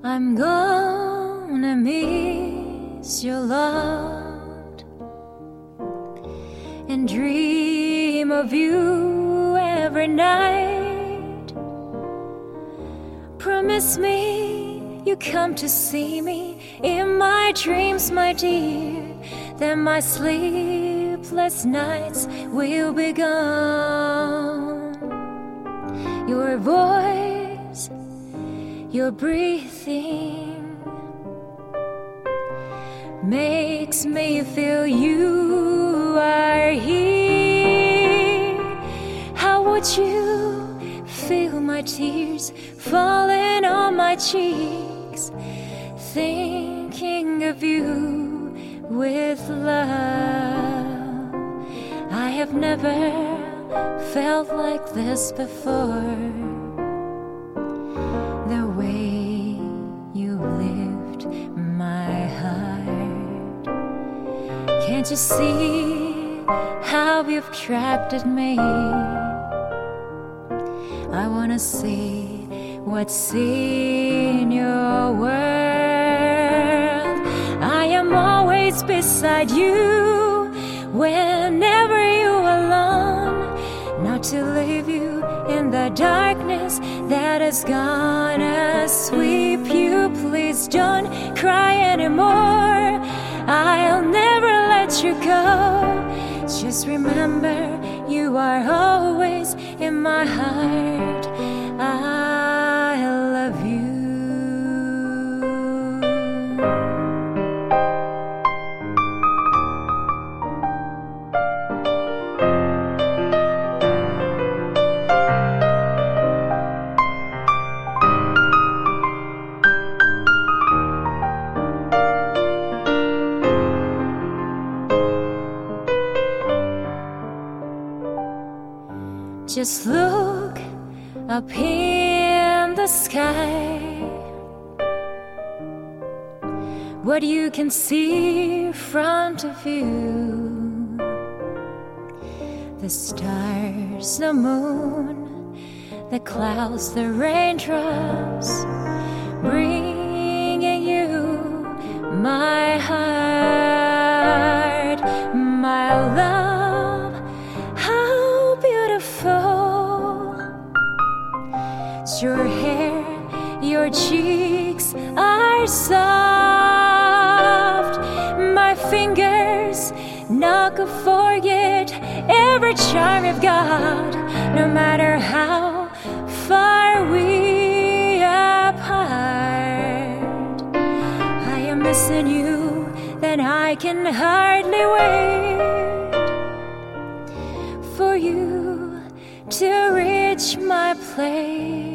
I'm gonna miss your love and dream of you every night. Promise me you come to see me in my dreams, my dear. Then my sleepless nights will be gone. Your voice, your breathing makes me feel you are here. How would you feel my tears falling on my cheeks, thinking of you with love? I have never felt like this before. The way you lift my heart. Can't you see how you've attracted me? I wanna see what's in your world. I am always beside you whenever you're alone. Not to leave you in the darkness that is gonna sweep you. Please don't cry anymore. I'll never let you go. Just remember you are always in my heart. I love you. Just look up in the sky. What you can see in front of you, the stars, the moon, the clouds, the raindrops, bringing you my heart, my love. How beautiful. Your hair, your cheeks are soft. My fingers not gonna forget every charm you've got. No matter how far we apart, I am missing you, then I can hardly wait for you to reach my place.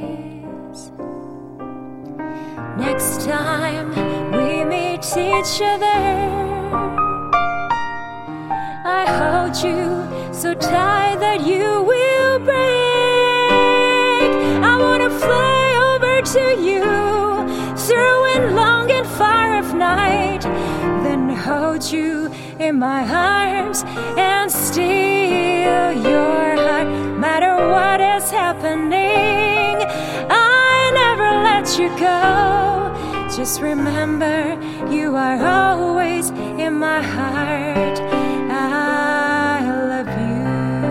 Next time we meet each other, I hold you so tight that you will break. I wanna fly over to you through and long and far of night, then hold you in my arms and steal your heart. Matter what is happening, I never let you go. Just remember you are always in my heart. I love you.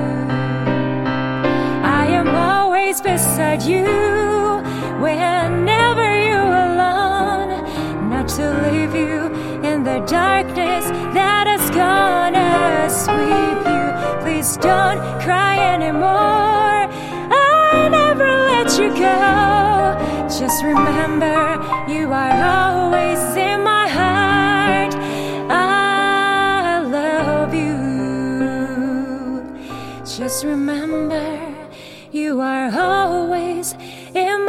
I am always beside you whenever you're alone. Not to leave you in the darkness that is gonna sweep you. Please don't cry anymore. I never let you go. Just remember you are always in my heart. I love you. Just remember you are always in